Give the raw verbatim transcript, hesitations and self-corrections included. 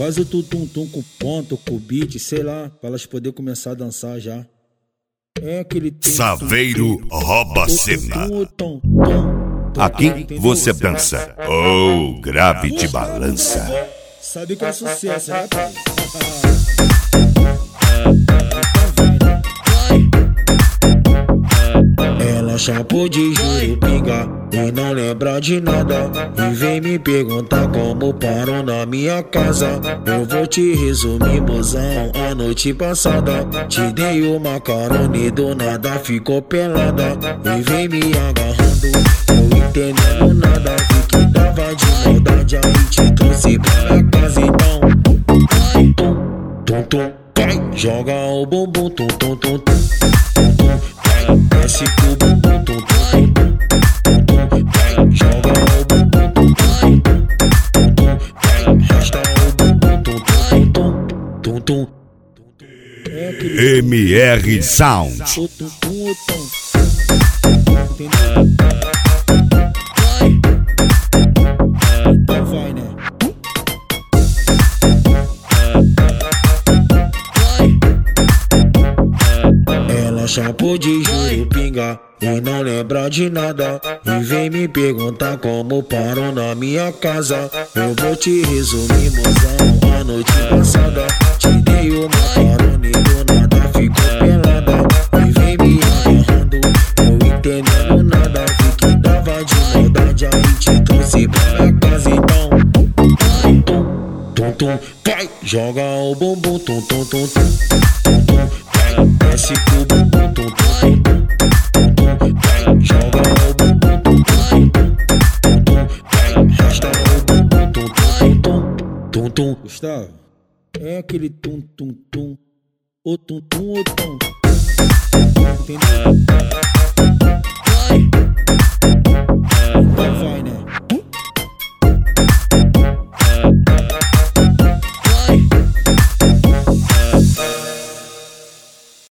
Faz o tum-tum-tum com ponto, com beat, sei lá, pra elas poderem começar a dançar já. É aquele tum, Saveiro tum, tum, rouba a cena. tum, tum, tum, tum, Aqui entendeu? você dança. Oh, grave de balança. Sabe que é sucesso, né, pai? Ela chapou de juro pinga e não lembra de nada. E vem me perguntar como parou na minha casa. Eu vou te resumir, mozão, a noite passada te dei uma carona e do nada ficou pelada. E vem me agarrando, não entendendo nada. Vi que tava de maldade, aí te trouxe pra minha casa. Então, tum, tum, tum, vai, joga o bumbum, tum, tum, tum, tum, tum, vai, desce pro bumbum, tum, tum, tum, tum, vai, joga o bumbum, tum, tum, tum, tum, vai, arrasta o bumbum, tum, tum, tum, tum, tum. M R Sound. Tum, tum, tum, tum. Entendeu? Então vai, né? Ela chapou de juro pinga e não lembra de nada. E vem me perguntar como parou na minha casa. Eu vou te resumir, mozão, a noite passada te dei uma carona e do nada ficou pelada. E vem me agarrando, não entendendo nada. Vi que tava de maldade, aí te trouxe pra minha casa. Então, tum, tum, tum, tum, vai, joga o bumbum, tum, tum, tum, tum, tum, tum, vai, desce pro bumbum, tum, tum, tum, tum, tum, vai, joga o bumbum, tum, tum, tum, tum, vai, arrasta o bumbum, tum, tum, tum, tum, tum. Gustavo, é aquele tum, tum, tum, o tum, tum, o tum, entendeu?